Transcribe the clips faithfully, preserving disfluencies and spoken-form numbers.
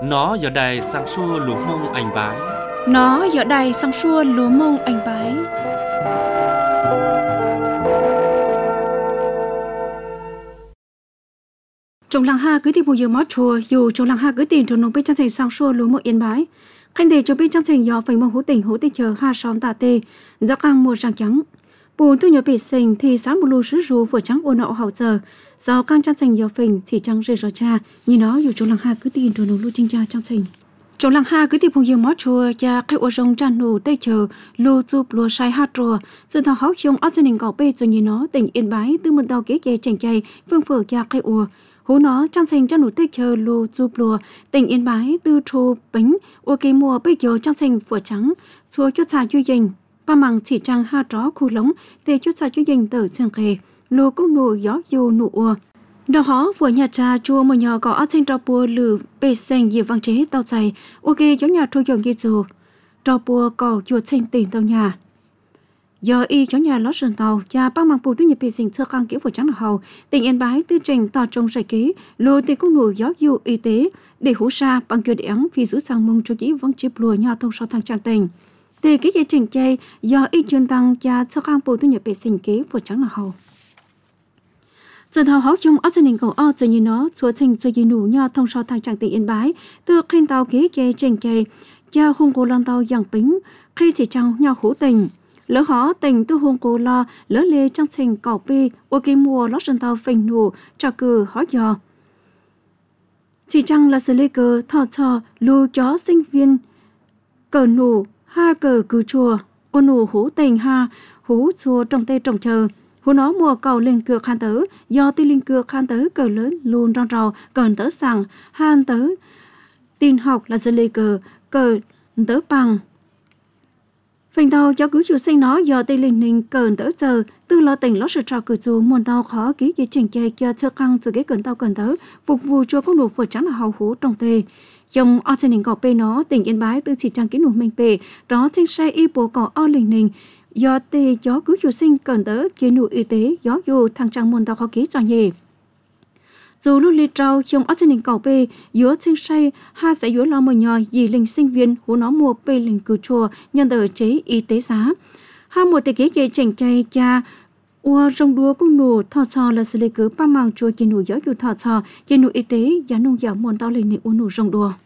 Nó giờ đài sang xua lúa mông anh bái. Nó giờ đài sang xua lúa mông anh bái. Trong làng ha cứ tìm bùi giờ mót chùa, dù trong làng ha cứ tìm trong nông bên trang thành sang xua lúa mông yên bái. Khanh đề cho bên trang thành gió phải mông hữu tỉnh hữu tỉnh chờ ha son tà tê, gió căng mùa ràng trắng. Bùn tu nhỏ bị sinh thì sáng một lù sứ rú vừa trắng ôn nọ hậu giờ, gió căng trang thành gió phình chỉ trắng rơi gió cha, như nó dù trong làng ha cứ tìm trong nông lưu trinh cha trang thành. Trong làng ha cứ tìm bùi giờ mót chùa, cha khai ô rong tràn nụ tây chờ, lù chụp lùa sai hát rùa, sự thảo hóc trong ớt dân hình gạo bê cho như nó tỉnh yên bái từ một đầu kế kế chành chay, phương phở cha khai ô. Hú nó trang thành cho nụ tây chờ lù chụp lùa tỉnh yên bái từ trù bánh ô kỳ mùa bây giờ trang thành phở trắng xua cho trà duy dành ba mằng chỉ trang ha tró khu lống để cho trà duy dành tờ trường khề lù cũng nụ gió dù nụ ua đó hó vừa nhà trà chua một nhỏ có ớt xanh trò bùa lử bê xanh dịp vang chế tàu chày ô kỳ gió nhà trôi dòng như dù trò bùa có chuột xanh tỉnh tàu nhà giờ y cho nhà lót sườn tàu cha bác mang bùi tu nhập bị sinh sơ căng kiểu vừa trắng là hầu tỉnh yên bái tư trình tỏ trong giải ký lùi từ công nụ gió dù y tế để hú sa bằng kiểu đẻng vì giữ sang mông cho chỉ vắng chip lùi nhau thông so thang trang tình từ cái dây trình chay do y chuyên tăng cha sơ căng bùi tu nhập bị sinh ký vừa trắng là hầu dần thảo háo trong ớt dân hình cầu o giờ như nó chúa trình cho gì nụ nhau thông so thang trang tỉnh yên bái từ khen tàu ký dây trình chay cha hung cô lan tàu dạng bính khi chỉ trao nhau hữu tình lỡ họ tình tư hôn cô lo lỡ lê trang trình cỏ bê ô kỳ mùa lót sân tàu phình nụ trà cử hóa dò chỉ chăng là sự lê cờ thọ trò lù chó sinh viên cờ nụ ha cờ cử chùa ô nụ hú tình ha hú chùa trong tê trồng chờ hú nó mùa cầu lên cưa khan tớ do tư linh cưa khan tớ cờ lớn luôn rong rò cờn tớ sàng han tớ tin học là sự lê cờ cờ tớ bằng phình tàu cho cứ chủ sinh nó do tây linh ninh cờn tớ giờ tư lo tỉnh lót sự trò cử dù muôn tàu khó ký chỉ trình chơi cho sơ căng rồi cái cờn tàu cờn tớ phục vụ cho các nụ vừa trắng là hào hú trong tê dòng o trên hình gò pê nó tỉnh yên bái tư chỉ trang ký nụ mình pê đó trên xe y bộ cỏ o linh ninh do tê gió cứ chủ sinh cờn tớ kia nụ y tế gió dù thằng trang muôn tàu khó ký cho nhỉ dù lúc li trâu trong ớt trên hình cầu bê giữa trên say ha sẽ giữa lo mờ nhòi dì linh sinh viên hú nó mua bê linh cử chùa nhân tờ chế y tế giá ha một tề kế dây chảnh chay cha ua rong đua cũng nụ thọ trò là sự lê cứ ba màng chùa kia nụ gió dù thọ trò kia nụ y tế giá nông giáo muôn tao lên nị ua nụ rong đua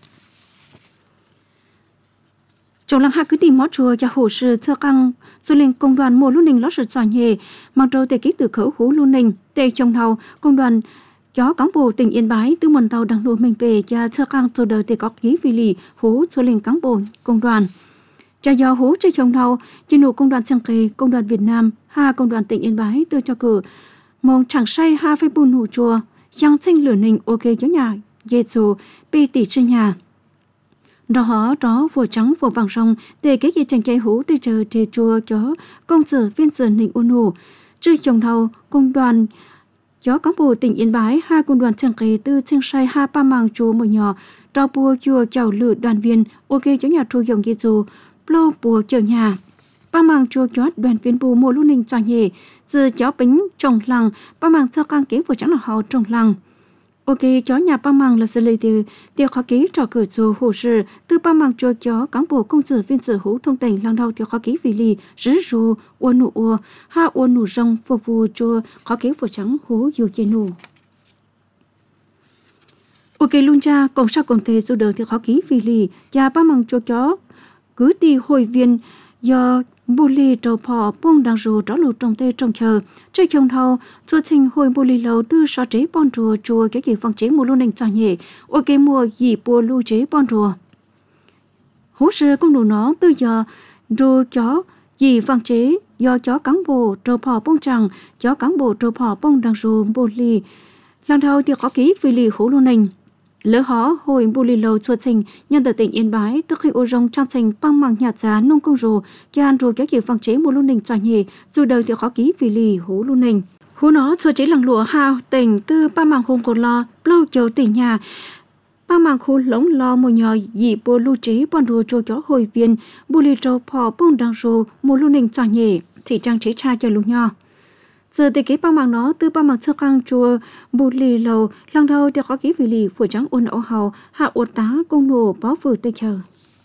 trong làng ha cứ tìm mót chùa cho hồ sư thơ căng du linh công đoàn mua luôn ninh lót sự trò nhề mang trâu tề ký từ khẩu hú luôn ninh tề trong đầu công đoàn chó cán bộ tỉnh yên bái từ một tàu đang đua mình về cha sơ căng từ đời thì có ký vì lì hú cho linh cán bộ công đoàn cha do hú chơi trong đầu chuyên nụ công đoàn trang kề công đoàn Việt Nam ha công đoàn tỉnh yên bái từ cho cử mong chẳng say ha phê bùn hủ chùa giang sinh lửa nình ok cho nhà dê dù pi tỷ trên nhà đó họ đó vừa trắng vừa vàng rong để cái gì chẳng chạy hú từ chờ trề chùa chó công sở viên sở nình ôn hủ chơi trong đầu công đoàn chó cán bộ tỉnh yên bái hai quân đoàn chẳng kề từ trên say hai ba màng chùa một nhỏ rau bùa chùa chào lửa đoàn viên ok cho nhà thu dòng ghi dù plo bùa chờ nhà ba màng chùa chó đoàn viên bùa mùa luôn ninh cho nhẹ giờ chó bánh trồng lằng ba màng cho căng kế vừa chẳng là họ trồng lằng ok chó nhà ba màng là xử lý từ tiêu khó ký trò cửa dù hồ sơ từ ba màng chùa chó cán bộ công sở viên sở hữu thông tỉnh lần đầu tiêu khó ký vì lì rứ rù uôn nụ ua ha uôn nụ rong phục vụ chùa khó ký vừa trắng hú dù chê nụ ok luôn cha còn sao còn thể dù đời tiêu khó ký vì lì cha ba màng chùa chó cứ đi hội viên do bù lì trầu phò bông đang rù tró lù trong tê trong chờ chơi chồng thâu chùa trình hồi bù lì lâu tư so chế bon rùa chùa cái gì phong chế mùa luôn nành cho nhẹ ok mùa gì bùa lưu chế bon rùa hú sư công đủ nó tư giờ rùa chó gì phong chế do chó cắn bồ trầu phò bông trăng chó cắn bồ trầu phò bông đang rù bù lì lần đầu thì có ký vì lì hú luôn nành lỡ họ hồi bù lì lâu chùa trình nhân từ tỉnh yên bái tức khi ô rong trang trình băng màng nhà giá nông công rù kia ăn rù kéo kiểu phong chế mùa luôn nình cho nhẹ dù đời thì khó ký vì lì hú luôn nình hú nó chùa chế lằng lụa hao tỉnh từ ba màng hôn cột lo lâu chờ tỉnh nhà ba màng khu lống lo mùa nhỏ dị bùa lưu chế bọn rù chùa chó hồi viên bù lì trâu phò bông đang rù mùa luôn nình cho nhẹ chỉ trang chế cha cho lũ nhỏ giờ để cái bao màng nó từ bao màng sơ căng chùa bù lì lầu lần đầu để có ký vị lì phủ trắng ôn ẩu hầu hạ ột tá công nổ báo vừa tây chờ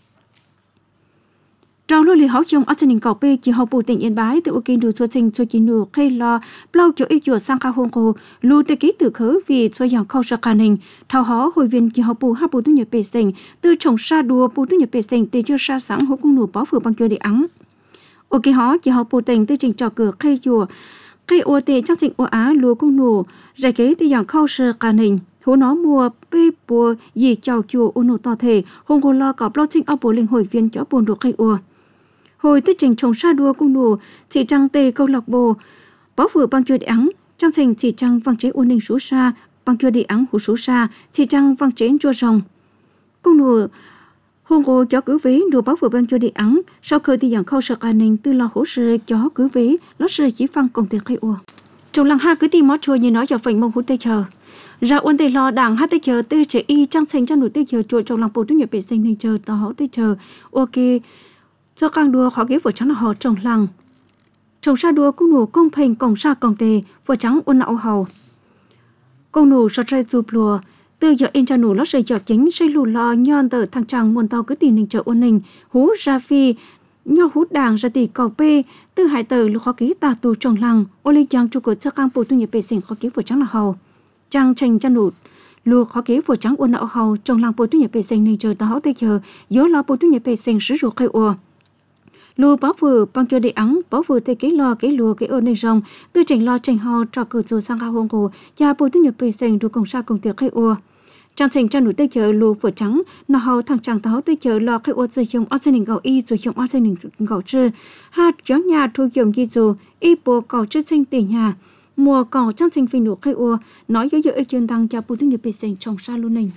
trong lô lì hậu trong ở trên đỉnh cầu pe chỉ học bù tỉnh Yên Bái từ ok đủ số trình số chín nụ khay lo bao chỗ ít chỗ sang khao hong cô lưu tây ký từ khứ vì số dạng khâu sơ can hình thao hó hội viên chỉ học bù hạ bù tu nhập pe sinh từ trồng sa đua bù tu nhập pe sinh từ chưa sa sáng hỗ công nổ báo vừa bằng chỗ để ắng ok hó chỉ học bù tỉnh từ trình trò cửa khay chùa khay ô tê chắc trình ô á lúa công nổ giải kế từ dạng khâu sơ can hình hố nó mua bê bùa gì chào chùa ô nổ to thể hong cô lo cọp lo trình ở bù linh hội viên cho bùn đồ khay ô hồi tích trình trồng sa đua cung nổ chỉ trăng tê câu lạc bộ báo vừa bằng chuyện ắng trang trình chỉ trăng vang chế ôn ninh số sa bằng chuyện đi ắng của số sa chỉ trăng vang chế chua rồng cung nổ hôn cô cho cứ vé đùa báo vừa bằng chuyện đi ắng sau khi thì dạng khâu sợ an ninh từ lo hỗ trợ cho cứ vé nó sẽ chỉ phăng công ty khai ua trong làng ha cứ tìm mót chua như nói cho phần mong hút tây chờ ra ôn tây lo đảng hát tây chờ tây chế y trang trình cho nổi tây chờ chùa trong làng bộ tốt nghiệp vệ sinh nên chờ tao tây chờ ok cho càng đua khó ghé vừa trắng là họ trồng lăng trồng sa đua cũng nổ công phèn cổng sa cổng tề vừa trắng ôn nạo hầu công nổ sọt ray chụp lùa từ giờ in cho nổ lót sợi giọt chính xây lù lo nhon tờ thằng chàng muôn tàu cứ tìm ninh chợ ôn ninh hú ra phi nho hú đàng ra tỷ cầu p từ hải tờ lù khó ký tà tù trồng lăng ô ly chàng trụ cột cho càng bộ tu nhập bề sinh khó ký vừa trắng là hầu chàng tranh cho nổ lùa khó ký vừa trắng ôn nạo hầu trồng lăng bộ tu nhập bề sinh ninh chợ tao tây chờ nhớ lo bộ tu nhập bề sinh sử dụng khai ua lùa báo vừa bằng cho để ắng báo vừa tê cái lo cái lùa cái ôn này rong từ chỉnh lo chỉnh ho trò cử rồi sang cao hông cổ cha bồi tu nhập bề sinh rồi cùng sa cùng tiệc khai ua trang chỉnh trang nổi tây chờ lùa vừa trắng nó hầu thằng chàng táo tây chờ lo khai ua rồi dùng arsenin gạo y rồi dùng arsenin gạo chư hạt gió nhà thu dùng gì rồi y bộ cỏ chư sinh tiền nhà mùa cỏ trang chỉnh phi nụ khai ua nói với dự chuyên tăng cha bồi tu nhập bề sinh trong sa luôn này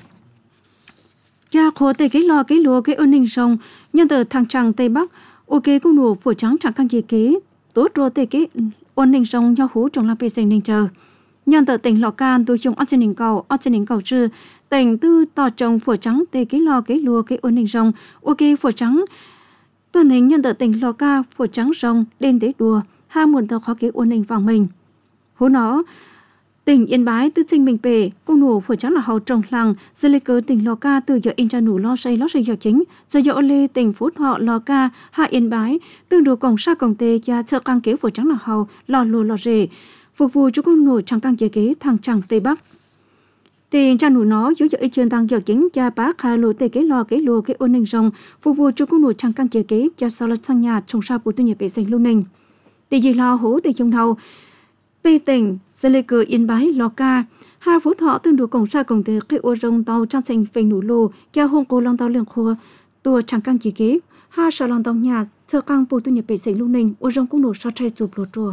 cha khổ tê cái lo cái lùa cái ôn này rong nhân từ thằng chàng tây bắc ok công nổ phủ trắng chẳng căn gì kế tốt rồi tê cái ôn ninh sông nhau hú trong làm bề sinh ninh chờ nhân tờ tỉnh lò can tôi trồng arsenin cầu arsenin cầu chư tỉnh tư tỏ trồng phủ trắng tê cái lò cái lùa cái ôn ninh sông ok phủ trắng tôi hình nhân tờ tỉnh lò ca phủ trắng sông lên tới đùa hai muôn tờ khó cái ôn ninh vàng mình hú nó tỉnh Yên Bái tư trình mình bể công nổ phủ trắng là hậu trồng làng dư lê cơ tỉnh Lò Ca từ giờ in cho nổ lo xây lo xây giờ chính giờ giờ lê tỉnh Phú Thọ Lò Ca hạ Yên Bái tương đồ cổng sa cổng tê cha sợ căng kế phủ trắng là hậu lò lùa lò rể phục vụ cho công nổ chẳng căng chế kế thằng chẳng tây bắc tiền cha nổ nó dưới giờ chuyên tăng giờ chính cha bác khai lùa tê kế lò kế lùa kế ôn ninh rồng phục vụ cho công nổ chẳng căng chế kế cha sau là sang nhà trồng sa của tôi nhập vệ sinh luôn ninh tỷ gì lo hố tỷ trong đầu Bê tỉnh, Dê Lê Cờ Yên Bái, Lò Ca, hai Phú Thọ tương đồ cổng sa cổng tề khi ô rong tàu trang trình phình nụ lô, cha hông cô long tàu liền khô, tua chẳng căng chỉ kế, hai sở lòng tàu nhà, sơ căng bù tu nhập bể sinh lưu ninh, ô rong cũng nổ sa trai chụp lô trùa.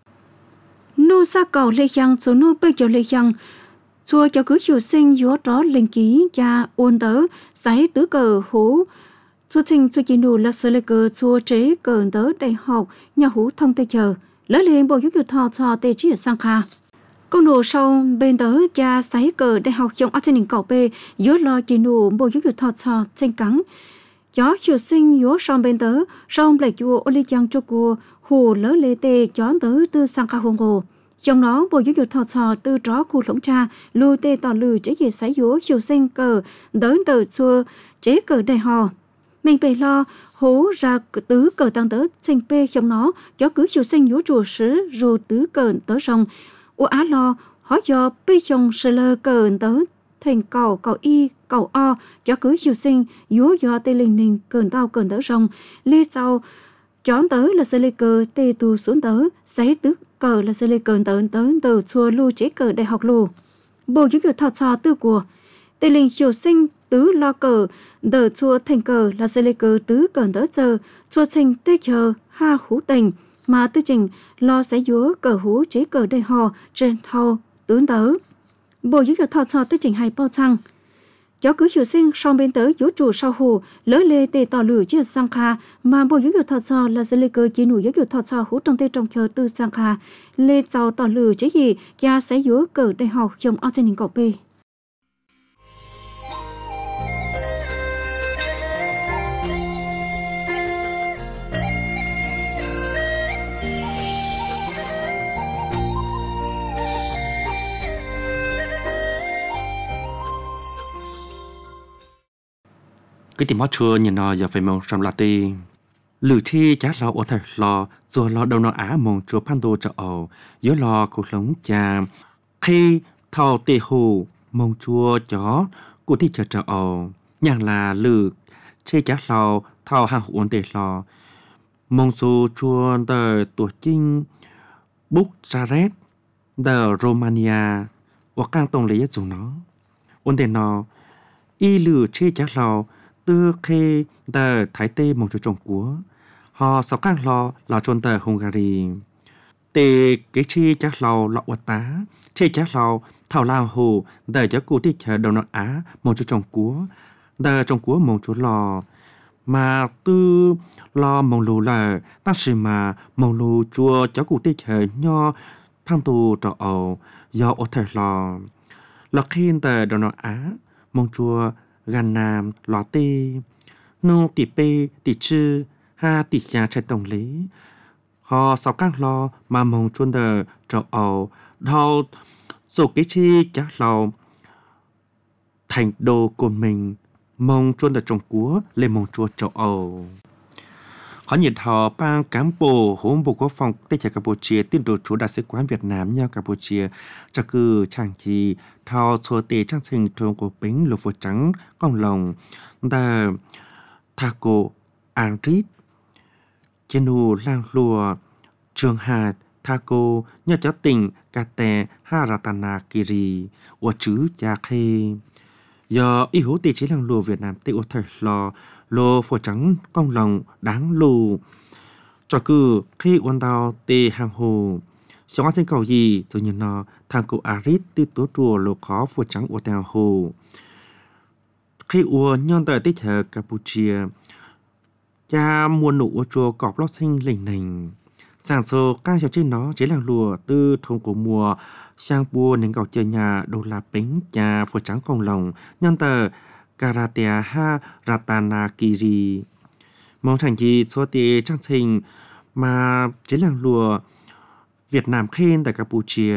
Nô sa cầu lê giang, số nô bê cho lê giang, chùa cho cứ chiều sinh gió đó linh ký, cha ôn tớ, giấy tứ cờ hố, chùa trình chùa chỉ nụ là sơ lê cờ chùa chế cờ tớ đại học, nhà hú thông tây chờ. Lỡ liền bộ giáo dục thọ thọ tê chỉ ở sang kha công nổ sau bên tớ cha sấy cờ đại học trong arsenin cầu p dưới lo chỉ nổ bộ giáo dục thọ thọ trên cắn chó chiều sinh dưới sau bên tớ sau lại chùa oli chang cho cô hồ lỡ lê tê chó tớ từ sang kha hồng hồ trong đó bộ giáo dục thọ thọ từ đó khu lũng cha lưu tê tỏ lừ chế gì sấy dưới chiều sinh cờ tới tờ xua chế cờ đại họ mình phải lo hố ra tứ cờ tăng tớ sinh p trong nó cho cứ chiều sinh yếu chùa sứ rồi tứ cờ tớ rồng u á lo hỏi do p trong sơ lơ cờ tớ thành cầu cầu y cầu o cho cứ chiều sinh yếu do tây linh ninh cờ tao cờ tớ rồng lê sau chón tớ là sơ lê cờ tê tu xuống tớ sấy tứ cờ là sơ lê cờ tớ tớ từ chùa lưu chế cờ đại học lù bộ giáo dục thọ trò tư của tây linh chiều sinh tứ lo cờ đờ chua thành cờ là sơ lê cờ tứ cờ đỡ chờ chua trình tê chờ ha hú tình mà tư trình lo sẽ dúa cờ hú chế cờ đầy hò trên thao tướng tớ bộ giáo dục thọ trò tư trình hay bao chăng chó cứ chiều sinh sau bên tớ dúa chủ sau hồ lỡ lê tê tỏ lửa chia sang kha mà bộ giáo dục thọ trò là sơ lê cờ chỉ nụ giáo dục thọ trò hú trong tê trong chờ tư sang kha lê cháu tỏ lửa chế gì cha sẽ dúa cờ đầy hò trong arsenin cầu p cứ tìm mót chua nhìn nó giờ phải mong trong là tì lử thi chả lo ở thời lo rồi lo đâu nó á mong chua pan đồ cho ổ nhớ lo cuộc sống cha khi thao tê hồ mong chua chó cụ thi chờ cho ổ nhàng là lử chê chả lo thao hàng uốn tê lo mong số chua tờ tuổi chinh Bucharest tờ Romania và càng tổng lý dùng nó uốn tê nó y lử chê chả lo từ khi tờ thái tê mong chua trồng của họ sáu càng lo là chôn tờ Hungary tê cái chi chắc lo lọ quạt tá chi chắc lo thảo lao hồ tờ cho cụ tích chờ đầu nó á mong chua trồng của tờ trồng của mong chua lò mà tư lo mong lù là ta sử mà mong lù chua cho cụ tích chờ nho thang tù trọ ẩu do ở thời lò lọ khi tờ đầu nó á mong chua gan nam lọ tê nô tỉ pê tỉ chư ha tỉ nhà chạy tổng lý họ sáu càng lo mà mong chuôn đờ trọ ẩu đau dù cái chi chắc lo thành đồ của mình mong chuôn đờ trồng cúa lên mong chua trọ ẩu họ nhiệt họ bang cán bộ hôm bộ quốc phòng tây chạy Campuchia tiên đồ chủ đại sứ quán Việt Nam nhau Campuchia cho cư trang trí thao xua tê trang trình trường của bính lục vụ trắng con lồng đờ Thaco Anrit Chenu lang lùa trường hạt Thaco nhờ cho tỉnh Kate Haratana Kiri của chữ cha khê do ý hữu tỷ chế lang lùa Việt Nam tây ở thời lò lô phổ trắng con lòng đáng lù cho cứ khi quan đào tê hàng hồ sống ăn sinh cầu gì rồi nhìn nó Thaco Arit tư tố chùa lô khó phổ trắng ở tèo hồ khi ua nhon tờ tích hợp Campuchia cha mua nụ ở chùa cọp lót xinh lình nình sản sơ các cháu trên nó chế làng lùa từ thôn của mùa sang bua nên cầu chơi nhà đồ là bánh cha phổ trắng con lòng nhon tờ Karatea ha Ratana Kiri mong thành gì số tì trang trình mà chế làng lùa Việt Nam khen tại Campuchia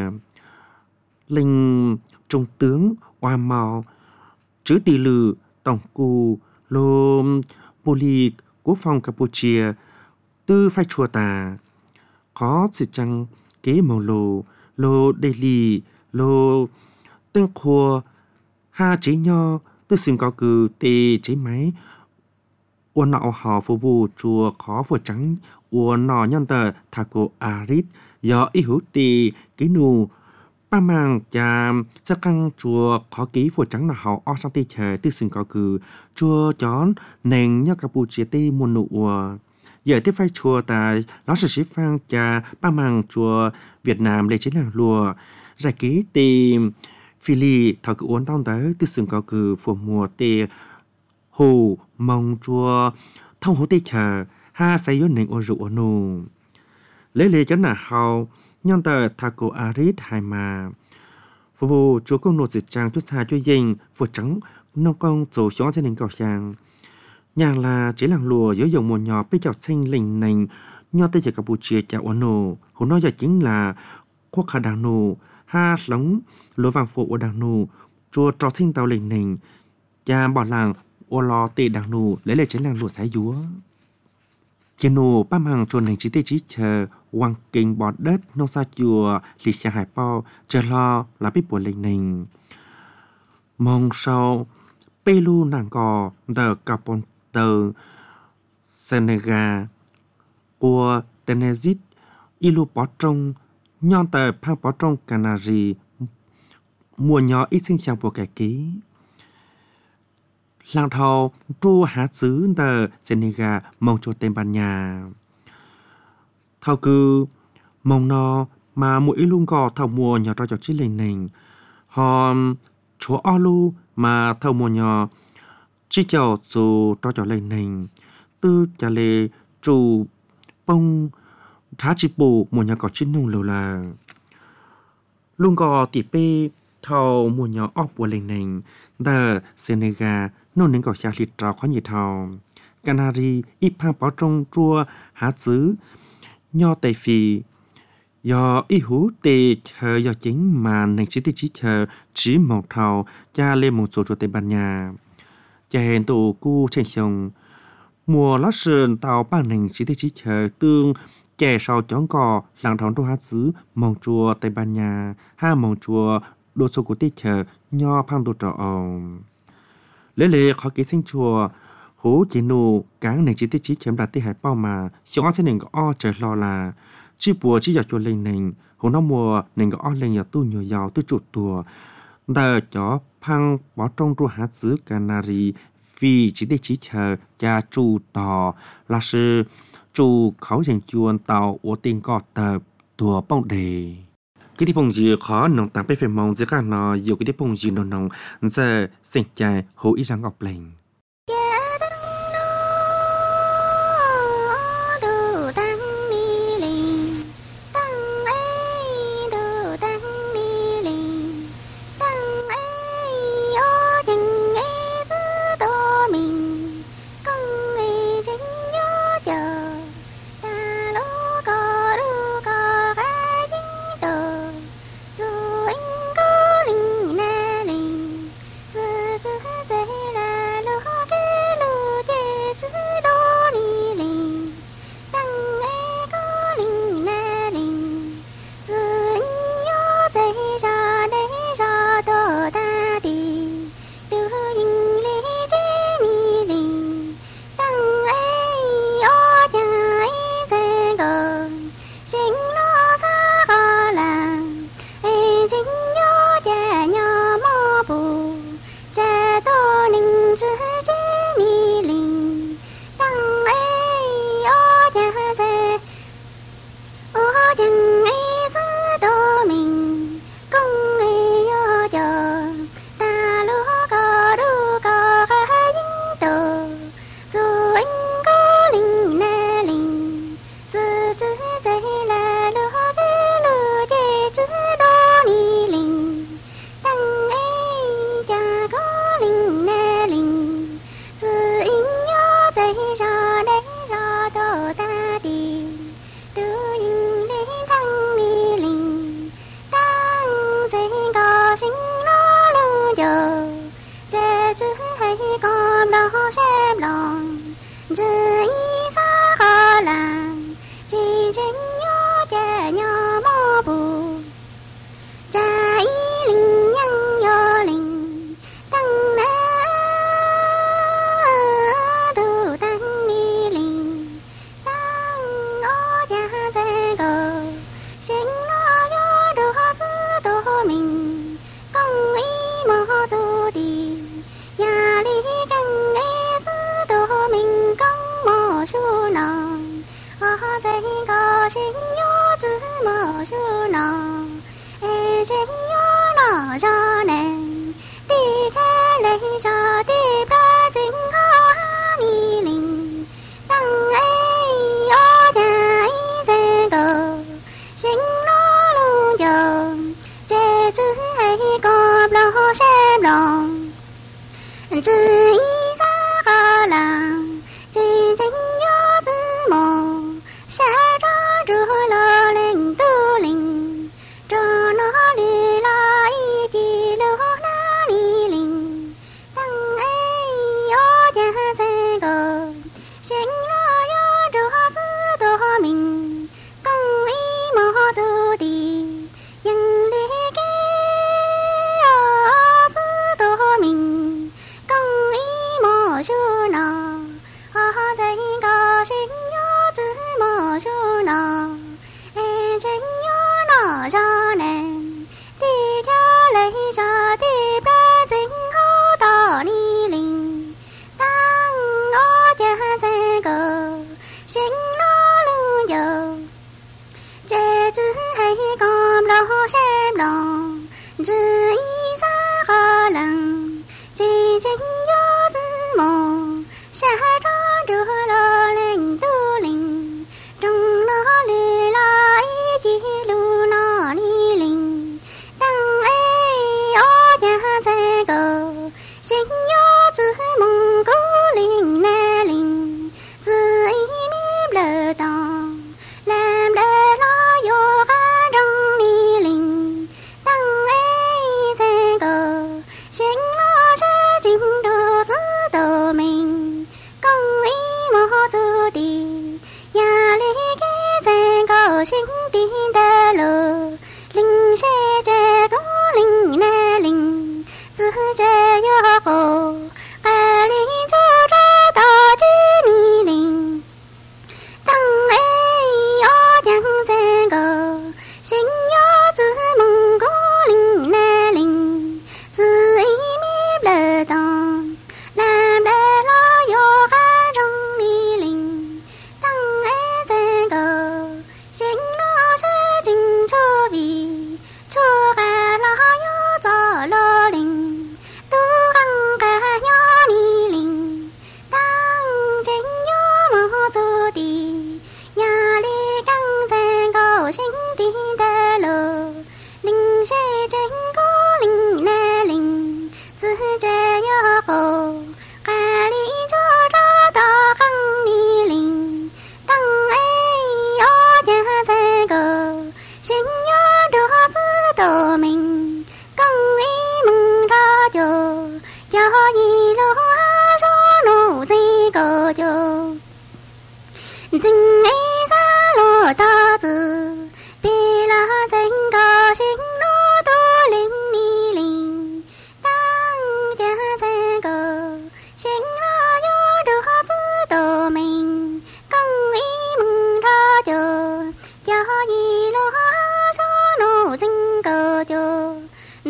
linh trung tướng Hoa Mao chữ tỷ lự tổng cù lô Poli quốc phòng Campuchia tư phai chùa tà có sự chăng kế màu lô lô đề lì lô tên khua ha chế nho tư xưng có cử tê chế máy uốn nọ họ phục vụ chùa khó vừa trắng uốn nọ nhân tờ Thaco Arit do ý hữu tê kế nù ba mang cha sắc căng chùa khó ký phổ trắng là họ o sang tê chờ tư xưng có cử chùa chón nền nhắc Campuchia tê muôn nụ giờ tiếp phai chùa tại nó sẽ xếp phang cha ba mang chùa Việt Nam để chính là lùa giải ký tê Philly thảo cử uốn tông tới tư xưng có cử phổ mùa tê hồ mong chùa thông hồ tê chờ ha xây yếu nền ô rượu nụ lấy lệ cho là hào nhân tờ Thaco Arit hai mà phục vụ chúa công nộp dịch trang chút xa cho dinh phổ trắng nông công tổ chó gia đình cầu trang nhà là chỉ làng lùa giữa dòng mùa nhỏ bây giờ xanh lình nành nho tâyจากCampuchia chào ôn nổ hồ nói giờ chính là quốc khả đàng nổ ha lóng lúa vàng phụ ở đàng nổ chùa trò sinh tàu lình nành cha bỏ làng ô lo tê đàng nổ lấy lại chính làng lùa sái dúa trên nổ ba hàng chùa nành chỉ tê chỉ chờ hoàng kinh bọt đất nông sa chùa lịch xa hải bao chờ lo là biết buồn lình nành mong sau Pelu nàng cò tờ Capon tờ Senegal của Tenerife ilu bó trong nhon tờ phang bó trong Canary mùa nhỏ ít sinh chẳng bộ kẻ ký làng thầu tru há xứ tờ Senegal mong cho tên bàn nhà thao cư mong nó mà mỗi luôn gò thầu mùa nhỏ cho cho chiếc lệnh nành họ chúa Olu mà thầu mùa nhỏ chỉ chào dù cho cho lệnh nành tư trả lệ chủ bông thá chỉ bù mùa nhỏ có chín nông lều là luôn gò tỉ pê thầu mùa nhỏ ọc của lệnh nành tờ Senegal nôn nên có xa lịch trào khó nhiệt thầu Canary ít phang bó trong chua há xứ nho tây phi do ý hữu tê chờ do chính mà nền chỉ tê chỉ chờ chỉ một thầu cha lên một số chỗ tây ban nha chèn tù cu trên sông mùa lót sườn tàu ban nền chỉ để chỉ chờ tương chè sau chón cò làng thón đô hát xứ mong chùa Tây Ban Nha ha mong chùa đô số của tiết chờ nho phang đô trọ lễ lễ khó ký sinh chùa hú chỉ nụ cáng nền chỉ tiết chỉ chém đặt tiết hải bao mà xong sẽ nền có o chờ lo là chỉ bùa chỉ giờ chùa lên nền hú nó mùa nền có o lên giờ tu nhiều giàu tu chuột tùa đờ chó phang bỏ trong chùa hát xứ Canary vì chỉ để chỉ chờ cha chủ tò là sự chủ khẩu dành chuồn tàu của tiền có tờ tùa bông đề cái đi phong gì khó nông tạm bé phải mong giữa các nó nhiều cái đi phong gì nông nông giờ sinh chạy hữu ý rằng ngọc lệnh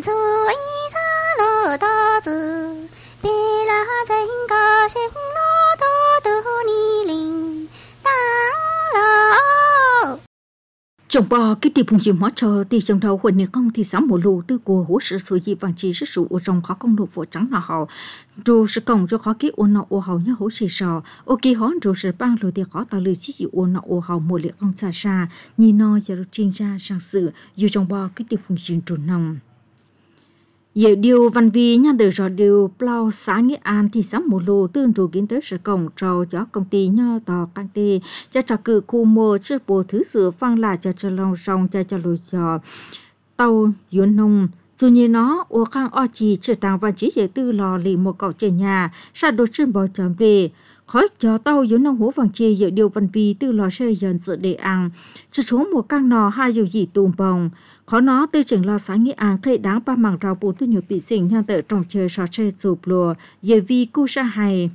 Trong bò cái tiệp phùng chìm hóa trò thì trong đầu huỳnh công thì sáu mùa lù tư của hỗ sự suy dị vàng chi sức sụ ở trong khó công độ phổ trắng là họ rồi sự công cho khó ký ôn nọ ô hầu nhá hỗ sự sò ô kỳ hón rồi sự bang lù thì khó tạo lư chỉ dị ôn nọ ô hầu mùa liệt công xa xa nhìn no giờ được chuyên gia sang sự dù trong bò cái tiệp phùng chìm trồn nòng giờ điều văn vi nhà đời rồi điều plau xã nghĩa an thì sáu mùa lù tương rồi kiến tới sự công trâu cho công ty nho tò công ty cho trò cử khu mô trước bộ thứ sự phang là cho cho lòng sông cho cho lùi cho tàu yến nông dù như nó ô khang o chỉ trở tàng và chỉ để tư lò lì một cậu trẻ nhà sa đột chân bò chấm về khói cho tàu yến nông hố vàng chia giờ điều văn vi tư lò xây dần sự để ăn cho xuống một căn nò hai dù gì tùm bồng khó nó tư chừng lo sáng nghĩa an khơi đáng ba mảng rau bù tư nhiều bị sinh nhang tự trong chơi trò chơi sụp lùa giờ vì cu sa hay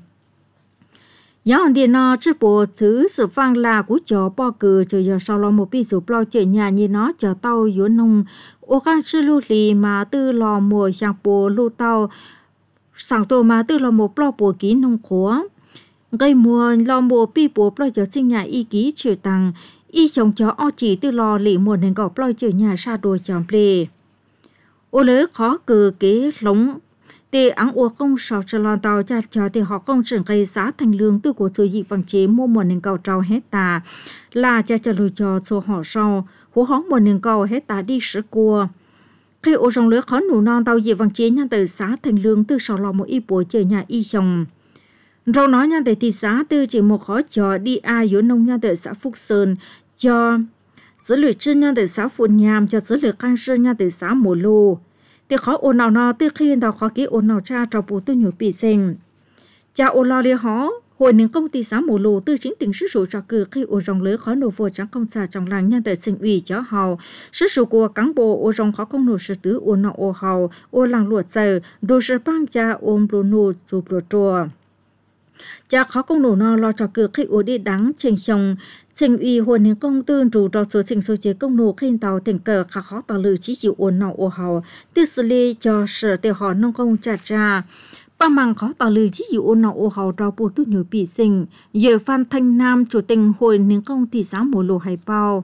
giáo hòn điện nó trước bộ thứ sự vang là của chó bò cừ chờ giờ sau lo một bị sụp lo chơi nhà như nó chờ tàu yến nông ô khang sư lưu lì mà tư lò mùa sang bộ lưu tàu sáng tổ mà tư lò một lo bộ ký nông khóa gây mùa lo một bị bộ lo giờ sinh nhà y ký chịu tăng y chồng chó o chỉ tư lò lì mùa nên gọp loi chữ nhà sa đôi chồng plê ô lỡ khó cử kế lống tê áng ô không sao cho lo tàu cha cho thì họ không trưởng gây giá thành lương tư của sự dị vàng chế mua mùa nên cầu trao hết ta là cha cho lùi cho số họ sau hố hóng mùa nên cầu hết ta đi sửa cua khi ô rong lỡ khó nụ non tàu dị vàng chế nhà từ giá thành lương tư sau lo một y buổi chữ nhà y chồng rau nói nhà từ thị xã tư chỉ một khó cho đi ai giữa nông nhà từ xã Phúc Sơn cho dữ liệu trên nhà từ xã Phù Nham cho dữ liệu can sơn nhà từ xã Mùa Lô thì khó ôn nào nó từ khi đào khó ký ôn nào cha trò bù tôi nhiều bị sinh cha ôn lo li họ hồi những công ty xã Mùa Lô từ chính tỉnh sức sụ cho cử khi ôn rong lưới khó nổ vô trắng công xã trong làng nhà từ sinh ủy cho hầu sức sụ của cán bộ ôn rong khó công nổ sự tứ ôn nọ ôn hầu ôn làng luộc giờ đồ sự bang cha ôn bù nô dù bù trùa cha khó công nổ nó lo cho cử khi ôn đi đắng trình chồng trình ủy hồi những công tư rủ cho số trình số chế công nổ khi tàu tỉnh cờ khá khó tàu lử chỉ chịu ôn nọ ôn hầu tư xử lý cho sở tiêu họ nông công trả trả ba mảng khó tàu lử chỉ chịu ôn nọ ôn hầu rau bù tu nhiều bị sinh giờ Phan Thanh Nam chủ tình hồi những công thị xã Mùa Lô hay bao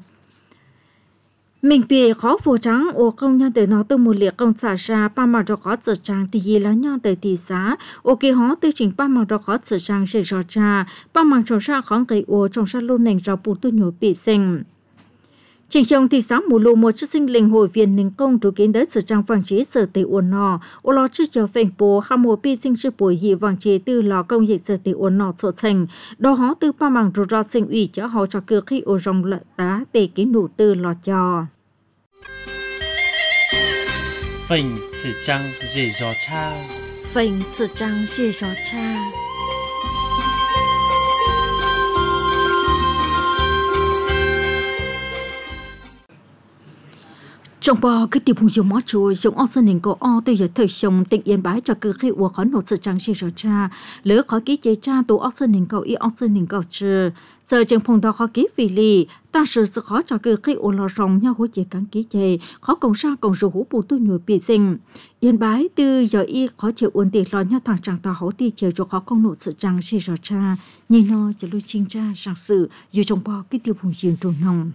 mình bị khó phổ trắng ô công nhân từ nó từ một liệt công xã ra ba mà rồi có sự trang thì gì là nhau từ thị xã ô kia họ từ chính ba mà rồi có sự trang sẽ rõ ra ba mà trồng ra khó cây ô trồng ra luôn nền rau bù tu nhiều bị sinh chính trong thị xã Mùa Lô một chức sinh linh hội viên ninh công chủ kiến đến sự trang vàng chế sở tỷ ôn nọ ô lo chức cho phèn bố ham một bị sinh sư bồi dị vàng chế từ lò công dịch sở tỷ ôn nọ sổ thành đó họ từ ba mảng rồi ra sinh ủy cho họ cho cơ khi ô rong lợi tá tề kiến đủ từ lò cho Phình sự trăng dễ gió cha Phình sự trăng dễ gió cha trong bò cái tiệp hùng dùng mó chuối dùng ong sơn hình cổ o từ giờ thời sống tỉnh yên bái cho cứ khi uống khó nổ sự trắng chỉ rõ cha lỡ khó ký chế cha tụ ong sơn hình cổ y ong sơn hình cổ trừ giờ trường phong đó khó ký vì lì ta sự sự khó cho cứ khi uống lò rong nhau hối chế cắn ký chế khó cộng sang cộng số hú bù tu nhồi bị sinh yên bái từ giờ y khó chịu uống tiền lo nhau thằng chẳng tao hấu ti chiều cho khó không nổ sự trắng chỉ rõ cha nhìn nó cho lui chinh cha sang sự dù trong bò cái tiệp hùng dùng trồn nòng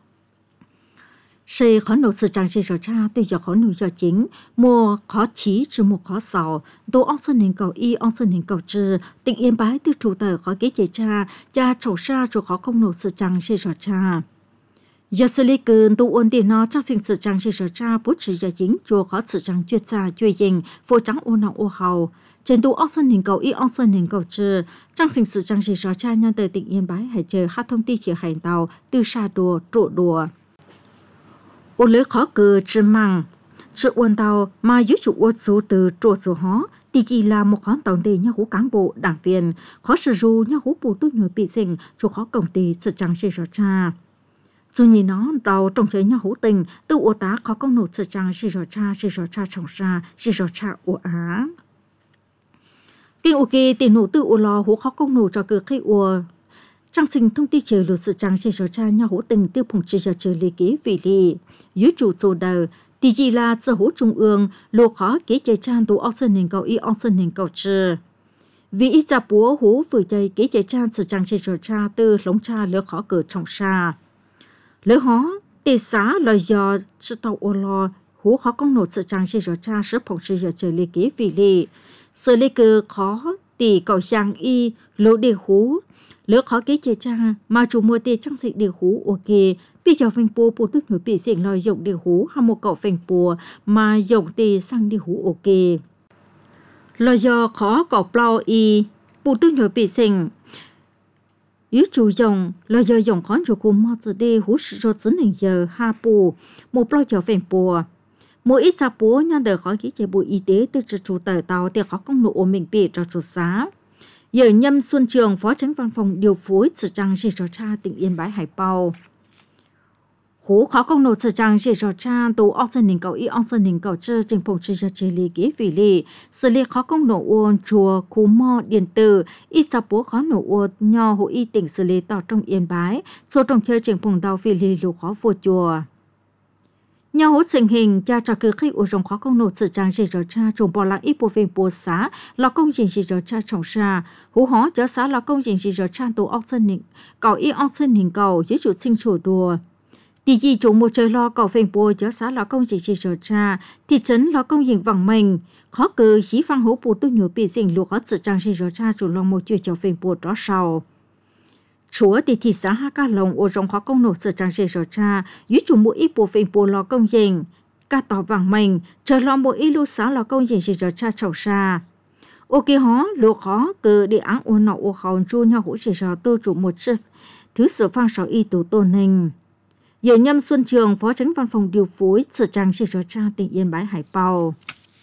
sẽ khó nộp sự trang trí rõ ra từ giờ khó nộp giờ chính mua khó chí trừ một khó sầu đồ ông sơn hình cầu y ông sơn hình cầu trừ tỉnh yên bái từ chủ tờ khó ký chế cha cha trổ ra rồi khó không nộp sự trang trí rõ ra giờ xử lý cơn tu ôn tiền nó trang sinh sự trang trí rõ ra bút trừ giờ chính chùa khó sự trang chuyên gia chuyên dình phô trắng ô nọng ô hầu trên tu ông sơn hình cầu y ông sơn hình cầu trừ trang sinh sự trang trí rõ ra nhân từ tỉnh yên bái hãy chờ hát thông tin chỉ hành tàu từ xa đùa trụ đùa ô lỡ khó cờ chữ măng chữ ôn tàu mà dưới chủ ôn số từ trụ số hó thì chỉ là một khoản tổng đề nhà hú cán bộ đảng viên khó sử dụng nhà hú bù tu nhồi bị sinh cho khó công ty sự trang trí rõ cha dù nhìn nó đầu trong chơi nhà hú tình từ ô tá khó công nộp sự trang trí rõ cha trí rõ cha trồng ra trí rõ cha ô á kinh ok tiền nổ từ ô lò hú khó công nộp cho cơ khi ô trang sinh thông tin chờ luật sự trang trên số cha nhau hỗ tình tiêu phụng chỉ giờ chờ lý ký vị lý dưới chủ số đầu thì chỉ là sở hữu trung ương lô khó kế chế trang tụ ốc sân hình cầu y ốc sân hình cầu trừ. Vì ít ra búa hú vừa chơi kế chế trang sự trang chế trở cha từ lống cha lỡ khó cử trong xa. Lỡ hó, tì xá lời dò sự tàu ô lò hú khó công nộp sự trang chế trở cha sức phòng sư giờ chơi lê kế vì lì. Sự lê cư khó tì cầu giang y lỗ đề hú. Lỡ khó kế chế cha mà chủ mua tì trang dịch đề hú ô kì. Vì cho phanh bùa bùa tốt nổi bị diện lời dụng đề hú hay một cậu phanh bùa mà dụng tì sang đề hú ô kì. Lời do khó cậu plau y bùa tốt nổi bị sinh. Yếu chủ dòng, lời do dòng khó cho cô mò giờ đi hú sự cho dẫn hình giờ ha bù, một plau cho phèn bùa. Mỗi ít xa bố nhân đời khó kỹ chế bộ y tế từ chủ chủ tờ tàu thì khó công nộ ổ mình bị cho chủ xá. Giờ Nhâm Xuân Trường, Phó Tránh Văn phòng điều phối sự trang chỉ cho cha tỉnh Yên Bái Hải Bao. Hú khó công nộp sự trang chỉ cho cha tù ốc dân hình cầu y ốc dân hình cầu chơ trình phòng chư cho chế lý kế vì lý. Sự lý khó công nộp ôn chùa cú mò điện tử ít xa bố khó nộp ôn nho hộ y tỉnh xử lý tỏ trong Yên Bái. Số trong chơi trình phòng đào vì lý lù khó vô chùa. Nhau hốt sinh hình cha cho cứ khi ổ rồng khó công nộp sự trang chỉ cho cha trùng bỏ lặng ít bộ phim bố xá là công trình chỉ cho cha trọng xa. Hú hó cho xá là công trình chỉ cho cha tù ốc dân hình cầu y ốc dân hình cầu dưới chủ sinh chủ đùa. Thì chỉ chủ một trời lo cầu phèn bùa cho xã là công trình chỉ trở cha, thị trấn là công trình vắng mình. Khó cử xí phang hố bùa tôi nhớ bị dình lụa khó sự trang chỉ trở cha chủ lòng một chuyện cho phèn bùa đó sau. Chúa thì thị xã ha ca lồng ô rong khó công nộp sự trang chỉ trở cha, dưới chủ một ít bùa phèn bùa lo công trình. Ca tỏ vắng mình, trời lo một ít lưu xã là công trình chỉ trở cha chầu xa. Ô kì hó, lụa khó cử đi áng ô nọ ô khẩu chu nhau hỗ trợ cho tư chủ một chiếc thứ sự phang sở y tố tôn hình. Giờ Nhâm Xuân Trường, Phó Tránh Văn phòng điều phối sự trang chỉ cho cha tỉnh Yên Bái Hải Bao.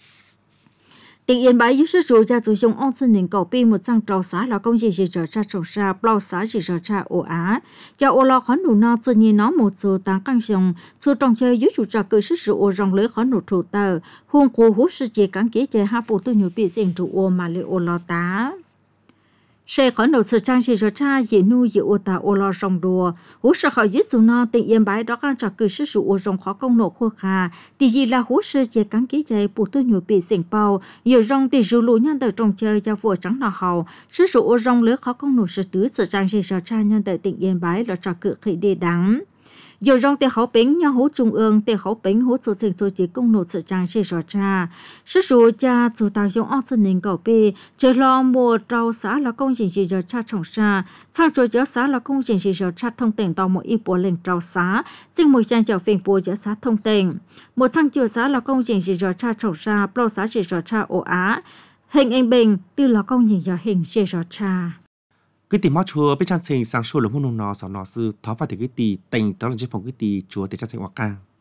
Tỉnh Yên Bái giúp sức chủ gia chủ dùng ong sinh hình cầu pi một trang trào xã là công trình chỉ cho cha trồng xa, bao xã chỉ cho cha ổ á. Cho ô lo khó nụ nó tự nhiên nó một số tăng căng dòng, số trong chơi giúp chủ trò cử sức sự ô rong lưới khó nụ thủ tờ, huông cô hút sự chế cắn kế chế hạ bộ tư nhủ bị dành trụ ô mà lệ ô lo tá. Sẽ có nộp sự trang chỉ cho cha dễ nuôi dễ ô tà ô lo rong đùa. Hú sợ khỏi giết dù nó tỉnh Yên Bái đó càng trả cử sức sự ô rong khó công nộ khô khá. Thì gì là hú sợ chế cắn ký chạy bộ tôi nhủ bị xỉnh bao. Nhiều rong thì dù lũ nhân đời trong chơi cho vua trắng nào hầu. Sức sự ô rong lứa khó công nộ sự tứ sự trang chỉ cho cha nhân đời tỉnh Yên Bái là trả cử khỉ đề đắng. Nhiều rong tê khẩu bính nhau hú trung ương tê khẩu bính hú sự sinh số chế công nộp sự trang chỉ cho cha. Sức sự cha chủ tạo dùng ốc dân hình cầu bì, chờ lo mùa trao xã là công trình chỉ cho cha trọng xa. Sang rồi cho xã là công trình chỉ cho cha thông tỉnh tàu một ít bộ lệnh trao xã. Chính một trang cho phình bộ cho xã thông tỉnh. Một sang chùa xã là công trình chỉ cho cha trọng xa, bao xã chỉ cho cha ổ á. Hình anh bình từ là công trình cho hình chỉ cho cha. Cái tỷ máu chùa bên trang sinh sang số lượng hôn nó sọ nó sư tháo vào từ cái tỷ tình đó là chế phòng cái tỷ chùa để trang sinh hoặc ca.